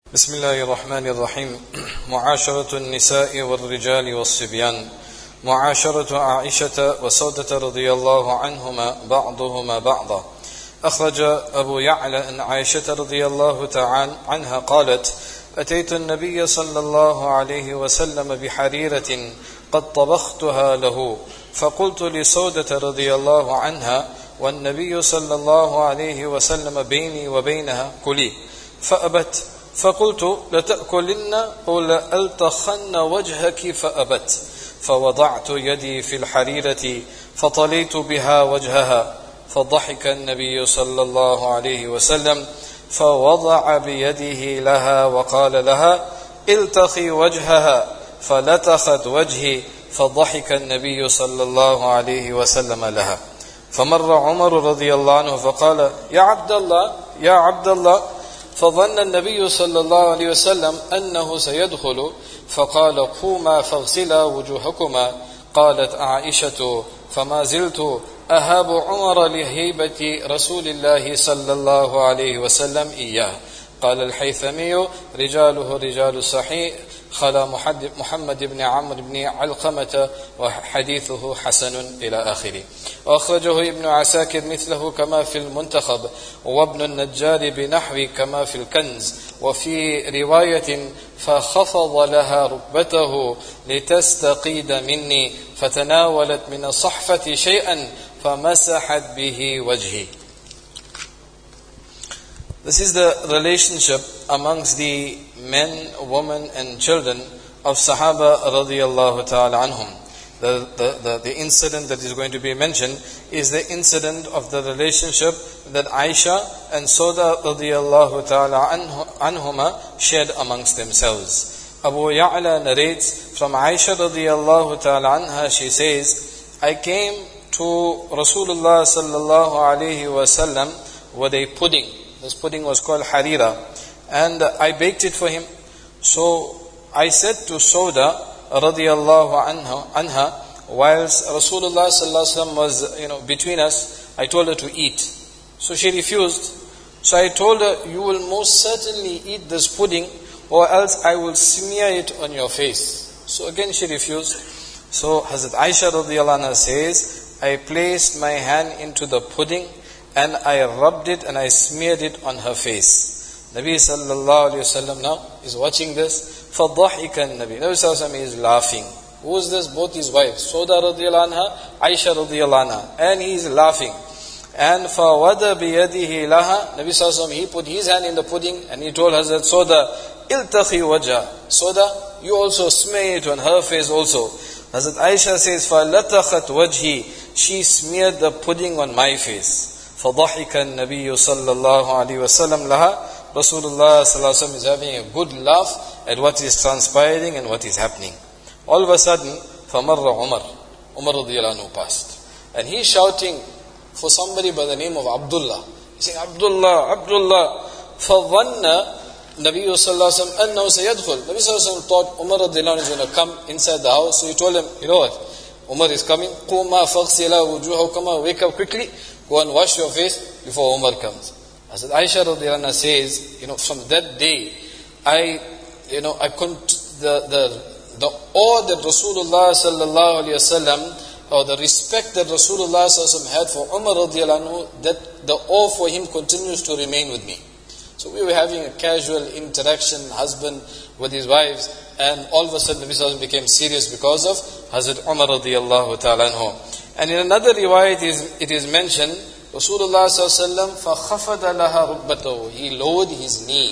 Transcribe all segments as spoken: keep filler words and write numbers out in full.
بسم الله الرحمن الرحيم. معاشرة النساء والرجال والصبيان. معاشرة عائشة وسودة رضي الله عنهما بعضهما بعضا. أخرج أبو يعلى أن عائشة رضي الله تعالى عنها قالت: أتيت النبي صلى الله عليه وسلم بحريرة قد طبختها له، فقلت لسودة رضي الله عنها والنبي صلى الله عليه وسلم بيني وبينها: كلي، فأبت. فقلت: لتأكلن أو لألتخن وجهك؟ فأبت. فوضعت يدي في الحريرة فطليت بها وجهها، فضحك النبي صلى الله عليه وسلم فوضع بيده لها وقال لها: التخي وجهها، فلتخت وجهي، فضحك النبي صلى الله عليه وسلم لها. فمر عمر رضي الله عنه فقال: يا عبد الله يا عبد الله، فظن النبي صلى الله عليه وسلم أنه سيدخل، فقال: قوما فاغسلا وجوهكما. قالت عائشة: فما زلت أهاب عمر لهيبة رسول الله صلى الله عليه وسلم إياه. قال الحيثمي: رجاله رجال صحيح، خلا محمد بن عمرو بن علقمة، وحديثه حسن إلى آخره. وأخرجه ابن عساكر مثله كما في المنتخب، وابن النجار بنحو كما في الكنز. وفي رواية: فخفض لها ركبته لتستقيد مني، فتناولت من الصحفة شيئا فمسحت به وجهي. This is the relationship amongst the men, women and children of Sahaba radiyallahu ta'ala anhum. The, the, the, the incident that is going to be mentioned is the incident of the relationship that Aisha and Sauda radiyallahu ta'ala anhuma shared amongst themselves. Abu Ya'la narrates from Aisha radiyallahu ta'ala anha, she says, I came to Rasulullah sallallahu alayhi wasallam with a pudding. This pudding was called harira, and I baked it for him. So I said to Sauda radiyallahu anha, anha whilst Rasulullah sallallahu alaihi wasallam was, you know, between us, I told her to eat. So she refused. So I told her, you will most certainly eat this pudding, or else I will smear it on your face. So again she refused. So Hazrat Aisha radiyallahu anha says, I placed my hand into the pudding and I rubbed it and I smeared it on her face. Nabi sallallahu alayhi wasallam now is watching this. فَضَحِكَ النَّبِي. Nabi sallallahu alayhi wasallam is laughing. Who is this? Both his wives, Sauda radiyallahu anha, Aisha radiyallahu anha. And he is laughing. And فَوَدَ بِيَدِهِ لَهَا. Nabi sallallahu alayhi wasallam, he put his hand in the pudding and he told Hazrat Sauda, إِلْتَخِي وَجَهَ. Sauda, you also smear it on her face also. Hazrat Aisha says, فَلَتَخَتْ وَجْهِ. She smeared the pudding on my face. فضحك النبي صلى الله عليه وسلم لها. Rasulullah sallallahu alaihi wasallam is having a good laugh at what is transpiring and what is happening. All of a sudden, فمر عمر. Umar radiyallahu anhu passed. And he's shouting for somebody by the name of Abdullah. He's saying, Abdullah, Abdullah. فظن النبي صلى الله عليه وسلم أنه سيدخل. Nabi sallallahu alaihi wasallam thought Umar radiyallahu anhu is going to come inside the house. So he told him, you know what? Umar is coming. قُومَا فَغْسِلَا وُجُوهَكُمَا. Wake up quickly. Go and wash your face before Umar comes. As Aisha radhiyallahu anha says, you know, from that day, I, you know, I couldn't, the, the, the awe that Rasulullah sallallahu alayhi wasallam, or the respect that Rasulullah sallallahu alayhi wasallam had for Umar radhiyallahu anhu, that the awe for him continues to remain with me. So we were having a casual interaction, husband with his wives, and all of a sudden Nabi sallallahu alayhi wasallam became serious because of Hazrat Umar radhiyallahu ta'ala anhu. And in another riwayat it is, it is mentioned, Rasulullah sallallahu alaihi wasallam فَخَفَدَ لَهَا رُكْبَتَهُ. He lowered his knee,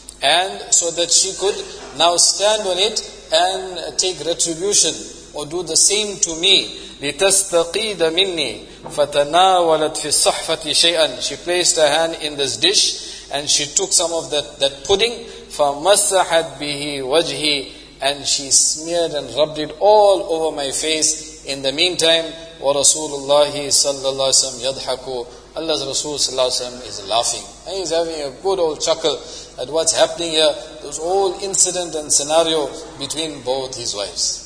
and so that she could now stand on it and take retribution or do the same to me. لِتَسْتَقِيدَ مِنِّي فَتَنَاوَلَتْ فِي الصَّحْفَةِ شَيْئًا. She placed her hand in this dish and she took some of that, that pudding. فَمَسَحَتْ بِهِ وَجْهِ. And she smeared and rubbed it all over my face. In the meantime, وَرَسُولُ اللَّهِ صَلَّى اللَّهُ عَلَيْهِ وَسَلَّمْ يَضْحَكُ. Allah's Rasul sallallahu alaihi wasallam is laughing. And he's having a good old chuckle at what's happening here. This whole incident and scenario between both his wives.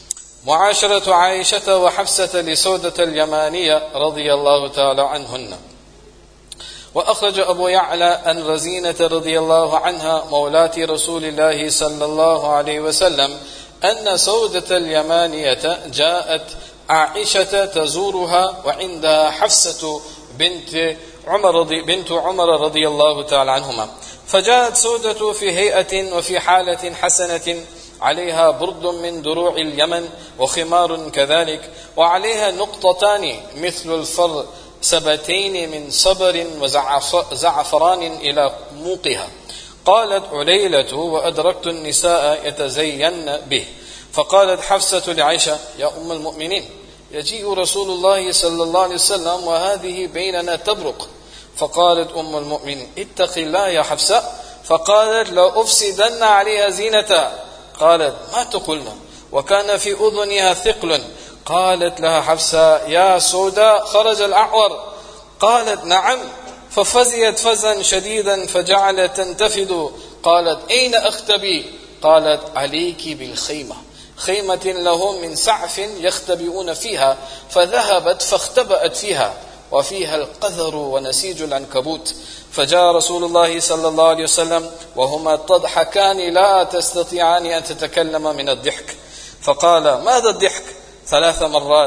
معاشرة عائشة وحفصة لسودة اليمانية رضي الله تعالى عنهن. وأخرج أبو يعلى أن رزينة رضي الله عنها مولاة رسول الله صلى الله عليه وسلم أن سودة اليمانية جاءت عائشة تزورها وعندها حفصة بنت عمر رضي بنت عمر رضي الله تعالى عنهما. فجاءت سودة في هيئة وفي حالة حسنة، عليها برد من دروع اليمن وخمار كذلك، وعليها نقطتان مثل الفر سبتين من صبر وزعفران إلى موقها. قالت عليلة: وأدركت النساء يتزين به. فقالت حفصة لعائشة: يا أم المؤمنين، يجيء رسول الله صلى الله عليه وسلم وهذه بيننا تبرق. فقالت أم المؤمنين: اتق الله يا حفصة. فقالت: لا أفسدن عليها زينتها. قالت: ما تقولن؟ وكان في أذنها ثقل. قالت لها حفصة: يا سودة، خرج الأعور. قالت: نعم. ففزيت فزا شديدا فجعلت تنتفض. قالت: أين أختبي؟ قالت: عليك بالخيمة، خيمة لهم من سعف يختبئون فيها. فذهبت فاختبأت فيها، وفيها القذر ونسيج العنكبوت. فجاء رسول الله صلى الله عليه وسلم وهما تضحكان لا تستطيعان أن تتكلم من الضحك. فقال: ماذا الضحك؟ ثلاث مرات.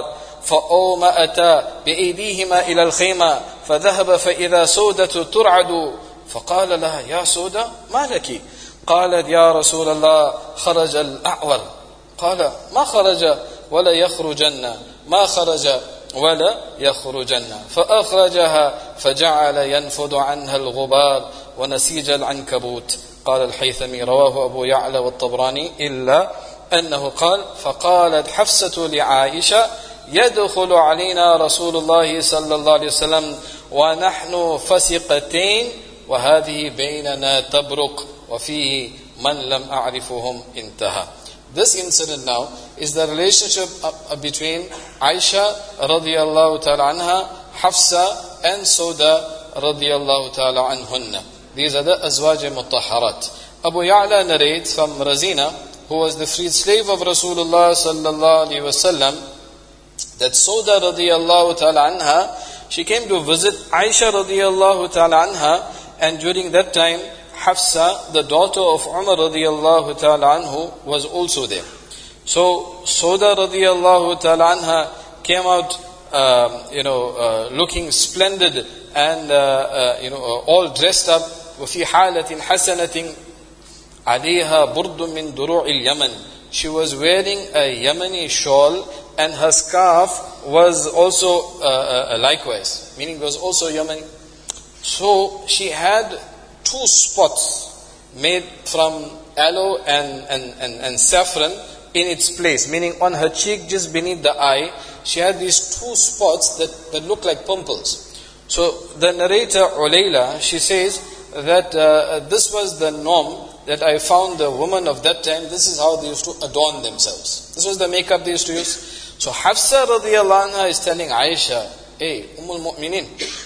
فأومأتا بأيديهما إلى الخيمة، فذهب فإذا سودة ترعد. فقال لها: يا سودة، ما لك؟ قالت: يا رسول الله، خرج الأعور. قال: ما خرج ولا يخرجن، ما خرج ولا يخرجن. فأخرجها فجعل ينفض عنها الغبار ونسيج العنكبوت. قال الحيثمي: رواه أبو يعلى والطبراني، إلا أنه قال: فقالت حفصة لعائشة: يدخل علينا رسول الله صلى الله عليه وسلم ونحن فسقتين وهذه بيننا تبرق وفيه من لم أعرفهم. انتهى. This incident now is the relationship between Aisha radiyallahu ta'ala anha, Hafsa and Sauda radiyallahu ta'ala anhunna. These are the Azwaj Mutahharat. Abu Ya'la narrates from Razina, who was the freed slave of Rasulullah sallallahu alayhi wasallam, that Sauda radiyallahu ta'ala anha, she came to visit Aisha radiyallahu ta'ala anha, and during that time Hafsa, the daughter of Umar radiyallahu ta'ala anhu, was also there. So Sauda radiyallahu ta'ala anha came out, uh, you know, uh, looking splendid and, uh, uh, you know, uh, all dressed up. وفي حالة حسنة عليها برد من دروع اليمن. She was wearing a Yemeni shawl, and her scarf was also uh, uh, likewise, meaning was also Yemeni. So she had two spots made from aloe and, and, and, and saffron in its place, meaning on her cheek just beneath the eye, she had these two spots that, that look like pimples. So the narrator Ulayla, she says that uh, this was the norm that I found the women of that time, this is how they used to adorn themselves. This was the makeup they used to use. So Hafsa radiyallahu anha is telling Aisha, hey, Ummul Mu'minin,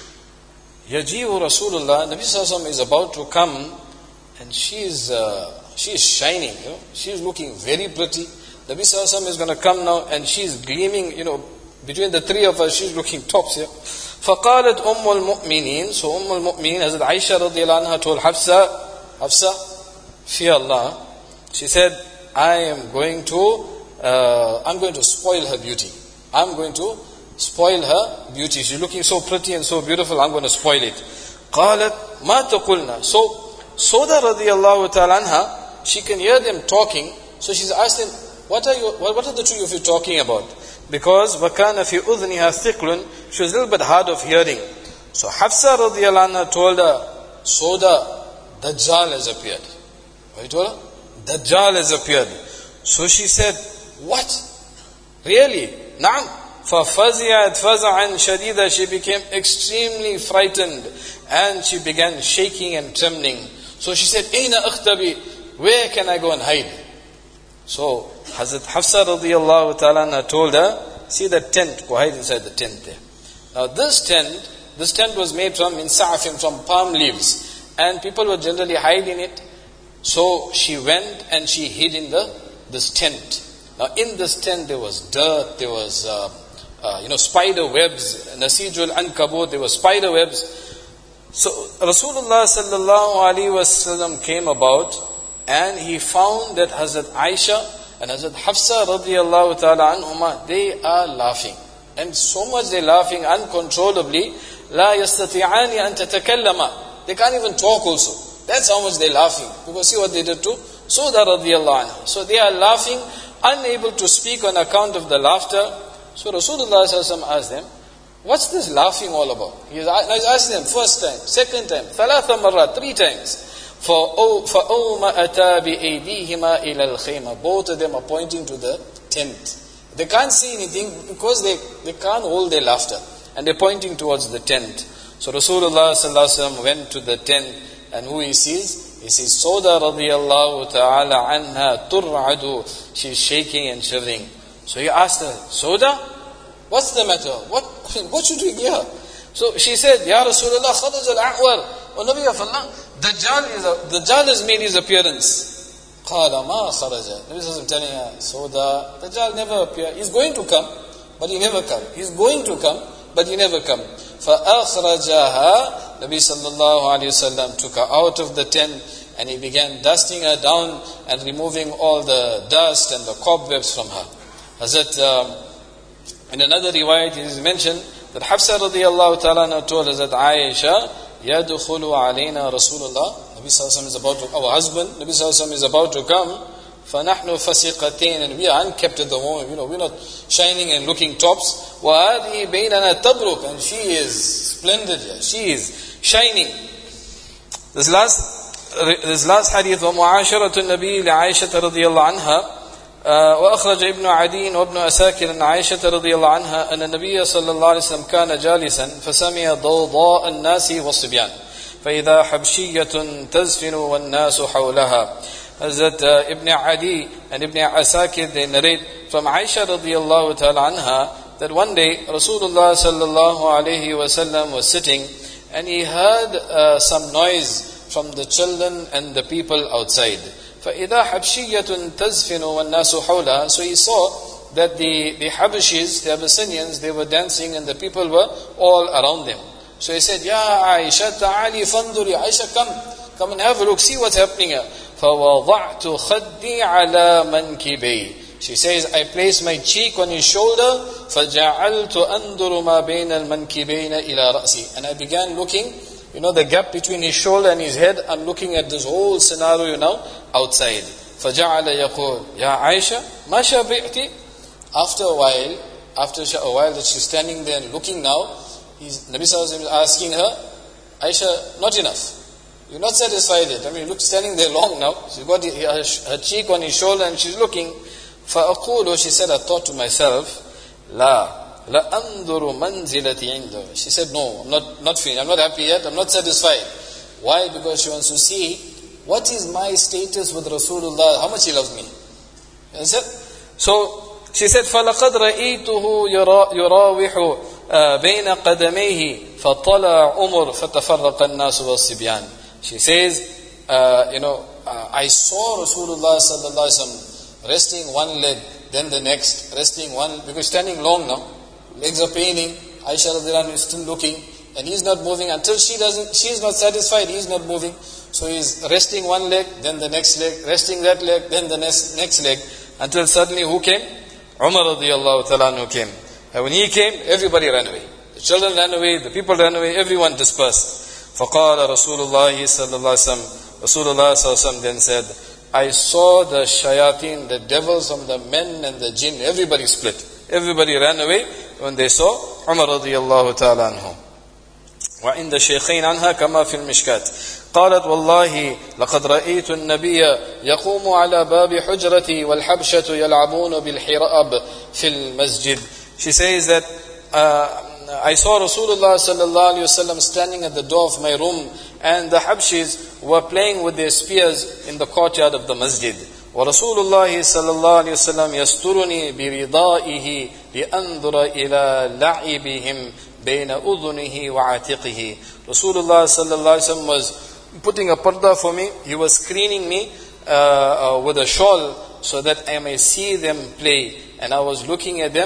Yaji'u Rasulullah, Nabi Sallallahu Alaihi Wasallam is about to come, and she is uh, she is shining, you know, she is looking very pretty. Nabi Sallallahu Alaihi Wasallam is going to come now, and she is gleaming, you know, between the three of us, she is looking tops here. فقالت أم المؤمنين, so Umm al-Mu'mineen, Hazrat Aisha radiyallahu anha told Hafsa, Hafsa, fear Allah. She said, I am going to, uh, I'm going to spoil her beauty. I'm going to spoil her beauty. She's looking so pretty and so beautiful, I'm going to spoil it. قالت ما تقولنا. So Sauda radiyallahu ta'ala anha, she can hear them talking, so she's asked them, what are you, what are the two of you talking about? Because وَكَانَ فِي أُذْنِهَا ثِقْلٌ, she was a little bit hard of hearing. So Hafsa radiyallahu anha told her, Sauda, Dajjal has appeared. What he told her? Dajjal has appeared. So she said, what? Really? Naam. فَفَزِعَتْ فَزَعًا شَدِيدًا, she became extremely frightened and she began shaking and trembling. So she said, أَيْنَ أَخْتَبِي, where can I go and hide? So Hazrat Hafsa radiyallahu ta'ala anha told her, see that tent, go hide inside the tent there. Now this tent, this tent was made from min sa'afin, from palm leaves, and people would generally hide in it. So she went and she hid in the this tent. Now in this tent there was dirt, there was uh, uh, you know spider webs, nasijul ankabut, there were spider webs. So Rasulullah sallallahu alaihi wasallam came about, and he found that Hazrat Aisha and Hazrat Hafsa radiyallahu ta'ala anhuma, they are laughing. And so much they're laughing uncontrollably. لا يستطيعان أن تتكلما. They can't even talk also. That's how much they're laughing. Because see what they did to Sauda radiyallahu anha. So they are laughing, unable to speak on account of the laughter. So Rasulullah sallallahu alaihi wasallam asked them, what's this laughing all about? He asked them first time, second time, ثلاث مرات, three times. فَأَوْمَ أَتَى بِأَيْدِيهِمَا إِلَى الْخَيْمَةِ. Both of them are pointing to the tent. They can't see anything because they, they can't hold their laughter. And they're pointing towards the tent. So Rasulullah sallallahu alaihi wasallam went to the tent, and who he sees? He sees Sauda radiyallahu ta'ala anha tur'adu. She's shaking and shivering. So he asked her, Sauda, what's the matter? What, what should we hear? So she said, Ya Rasulullah, kharaj al-a'war. O Nabi of Allah, Dajjal, is a, Dajjal has made his appearance. Qala ma kharaja. Nabi sallallahu telling her, Sauda, Dajjal never appear. He's going to come, but he never come. He's going to come, but he never come. فَأَخْرَجَهَا. Nabi sallallahu alayhi wasallam took her out of the tent, and he began dusting her down and removing all the dust and the cobwebs from her. Hazrat, um, in another riwayat it is mentioned that Hafsa radiyallahu ta'ala told Hazrat Aisha, يَدُخُلُ عَلَيْنَا رَسُولُ اللَّهِ. Nabi sallallahu alayhi wasallam is about to, our husband, Nabi sallallahu alayhi wasallam is about to come. فَنَحْنُ فَسِقَتَيْنَ. And we are unkept at the moment, you know, we're not shining and looking tops. وَهَذِهِ بَيْنَنَا تَبْرُكَ. And she is splendid, she is shining. This last, this last hadith, وَمُعَاشَرَةُ النَّبِي لِعَائِشَةَ رَضِيَ اللَّهُ عَنْهَا. وأخرج ابن عدي وابن أساكر عن عائشة رضي الله عنها أن النبي صلى الله عليه وسلم كان جالسا فسمع ضوضاء الناس والصبيان فإذا حبشية تزفن والناس حولها. Hazrat uh, Ibn Adi and Ibn Asakir, they narrate from Aisha radiyallahu ta'ala anha that one day Rasulullah sallallahu alayhi wasallam was sitting, and he heard uh, some noise from the children and the people outside. فَإِذَا حَبْشِيَّةٌ تَزْفِنُ وَالنَّاسُ حَوْلَهَا. So he saw that the, the Habashis, the Abyssinians, they were dancing and the people were all around them. So he said, Ya Aisha, ta'ali fanduri. Aisha, come, come and have a look, see what's happening here. فَوَضَعْتُ خَدِّي عَلَى مَنْكِبَيْ. She says, I placed my cheek on his shoulder. فَجَعَلْتُ أَنْظُرُ مَا بَيْنَ الْمَنْكِبَيْنَ إِلَى رَأْسِي. And I began looking, you know, the gap between his shoulder and his head. I'm looking at this whole scenario now outside. فَجَعَلَ يَقُولُ يَا عَيْشَ مَا شَبِعْتِ. After a while, after a while that she's standing there and looking now, he's, Nabi Sallallahu Alaihi Wasallam is asking her, Aisha, not enough. You're not satisfied yet. I mean, look, standing there long now. She's got her, her cheek on his shoulder and she's looking. فَأَقُولُ. She said, I thought to myself, لَا لَأَنْظُرُ مَنْزِلَتِي عِنْدَهُ. She said, no, I'm not, not finished. I'm not happy yet. I'm not satisfied. Why? Because she wants to see, what is my status with Rasulullah? How much he loves me. You said, so she said, فَلَقَدْ رَأَيْتُهُ يُرَاوِحُ بَيْنَ قَدَمَيْهِ فَطَلَعَ عُمُرْ فَتَفَرَّقَ النَّاسُ وَالصِّبْيَانِ. She says, uh, you know, uh, I saw Rasulullah sallallahu alaihi wasallam resting one leg, then the next, resting one, because standing long now, legs are paining, Aisha radhiyallahu anha is still looking, and he's not moving until she doesn't, she's not satisfied, he's not moving. So he's resting one leg, then the next leg, resting that leg, then the next, next leg, until suddenly who came? Umar radiyallahu ta'ala anhu came. And when he came, everybody ran away. The children ran away, the people ran away, everyone dispersed. فَقَالَ رَسُولُ اللَّهِ صَلَّى اللَّهُ عَلَيْهِ وَسَلَّمَ. Rasulullah sallallahu alaihi wasallam then said, I saw the shayateen, the devils from the men and the jinn, everybody split. Everybody ran away when they saw Umar radiyallahu ta'ala anhu. وعند الشيخين عنها كما في المشكات. قالت والله لقد رأيت النبي يقوم على باب حجرتي والحبشة يلعبون بالحراب في المسجد. She says that uh, I saw Rasulullah sallallahu alaihi wasallam standing at the door of my room, and the Habshis were playing with their spears in the courtyard of the masjid. وَرَسُولُ اللَّهِ صَلَّى اللَّهُ عَلَيْهِ وَسَلَّمْ يَسْتُرُنِي بِرِضَائِهِ لِأَنْظُرَ إِلَى لَعِبِهِمْ بَيْنَ أُذُنِهِ وَعَاتِقِهِ. Rasulullah sallallahu alaihi wasallam was putting a parda for me. He was screening me uh, uh, with a shawl so that I may see them play. And I was looking at them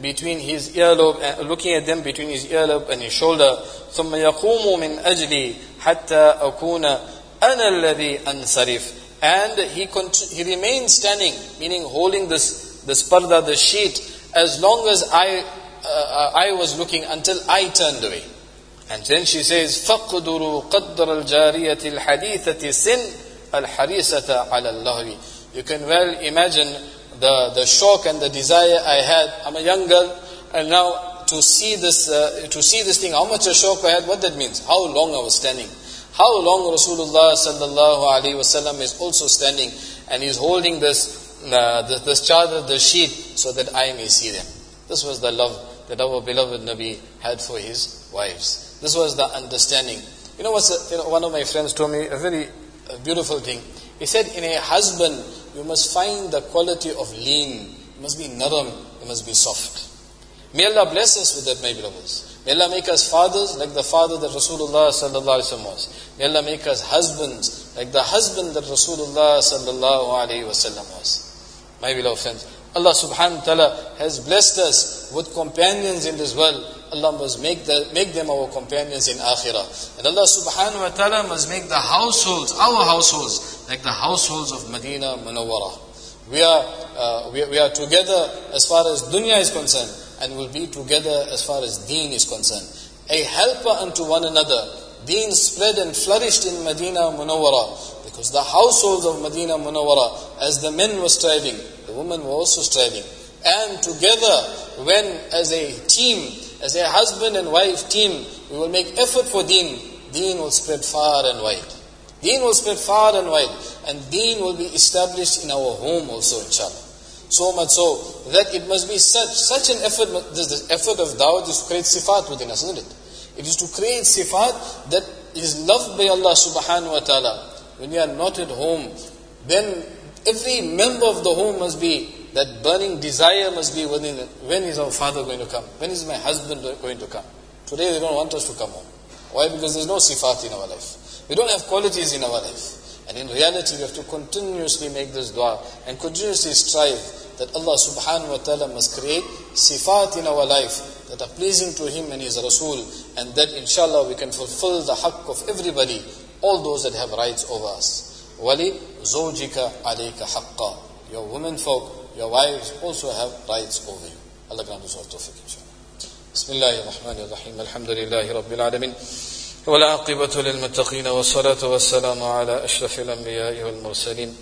between his earlobe, uh, looking at them between his earlobe and his shoulder. ثم يقوم من أجلي حتى أكون أنا الذي أنصرف. And he cont- he remained standing, meaning holding this this parda, the sheet, as long as I uh, I was looking, until I turned away. And then she says, فَقْدُرُوا قَدْرَ الْجَارِيَةِ الْحَدِيثَةِ سِنْ الْحَرِيسَةَ عَلَى اللَّهْوِ. You can well imagine the, the shock and the desire I had. I'm a young girl, and now to see this uh, to see this thing, how much a shock I had, what that means, how long I was standing. How long Rasulullah sallallahu alaihi wasallam is also standing, and he's holding this, uh, this, this chadar, the sheet, so that I may see them. This was the love that our beloved Nabi had for his wives. This was the understanding. You know what's, a, you know, one of my friends told me a very a beautiful thing. He said, in a husband, you must find the quality of lean. You must be naram, you must be soft. May Allah bless us with that, my beloveds. May Allah make us fathers like the father that Rasulullah sallallahu alaihi wasallam was. May Allah make us husbands like the husband that Rasulullah sallallahu alaihi wasallam was. My beloved friends, Allah subhanahu wa ta'ala has blessed us with companions in this world. Allah must make, the, make them our companions in akhirah. And Allah subhanahu wa ta'ala must make the households, our households, like the households of Medina Munawwara. We are, uh, we, we are together as far as dunya is concerned, and will be together as far as deen is concerned. A helper unto one another. Deen spread and flourished in Medina Munawwara, because the households of Medina Munawwara, as the men were striving, the women were also striving. And together, when as a team, as a husband and wife team, we will make effort for deen, deen will spread far and wide. Deen will spread far and wide, and deen will be established in our home also, inshallah. So much so that it must be such such an effort. This, this effort of dawah is to create sifat within us, isn't it? It is to create sifat that is loved by Allah subhanahu wa ta'ala. When we are not at home, then every member of the home must be, that burning desire must be within it. When is our father going to come? When is my husband going to come? Today they don't want us to come home. Why? Because there's no sifat in our life. We don't have qualities in our life. And in reality, we have to continuously make this dua and continuously strive that Allah subhanahu wa ta'ala must create sifat in our life that are pleasing to Him and His Rasul, and that inshallah we can fulfill the haqq of everybody, all those that have rights over us. Wali zawjika alayka haqqa. Your women folk, your wives also have rights over you. Allah grant us all tawfiq, inshallah. Bismillahir Rahmanir Rahim. Alhamdulillahi Rabbil Alamin. والعاقبة للمتقين والصلاة والسلام على أشرف الأنبياء والمرسلين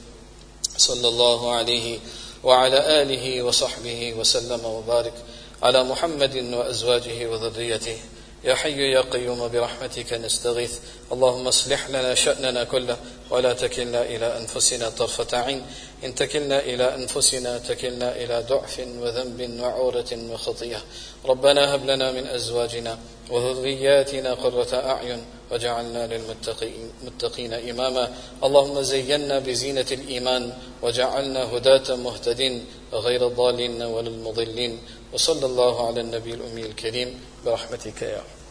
صلى الله عليه وعلى آله وصحبه وسلم وبارك على محمد وأزواجه وذريته. يا حي يا قيوم برحمتك نستغيث. اللهم اصلح لنا شأننا كله ولا تكلنا إلى أنفسنا طرفة عين. إن تكلنا إلى أنفسنا تكلنا إلى ضعف وذنب وعورة وخطيئة. ربنا هب لنا من أزواجنا وذرياتنا قرة أعين وجعلنا للمتقين إماما. اللهم زينا بزينة الإيمان وجعلنا هداة مهتدين غير ضالين ولا المضلين. وصلى الله على النبي الأمي الكريم برحمتك يا